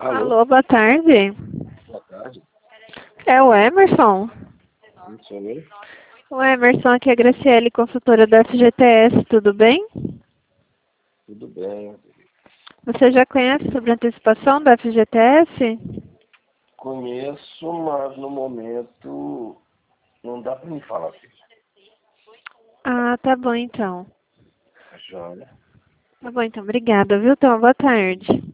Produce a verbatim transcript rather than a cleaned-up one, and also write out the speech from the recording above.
Alô? Alô, boa tarde. Boa tarde. É o Emerson? Sim, sou eu. O Emerson, aqui é a Graciele, consultora da F G T S, tudo bem? Tudo bem. Você já conhece sobre a antecipação da F G T S? Conheço, mas no momento não dá para me falar assim. Ah, tá bom então. Joia. Tá bom então, obrigada, viu? Então, boa tarde.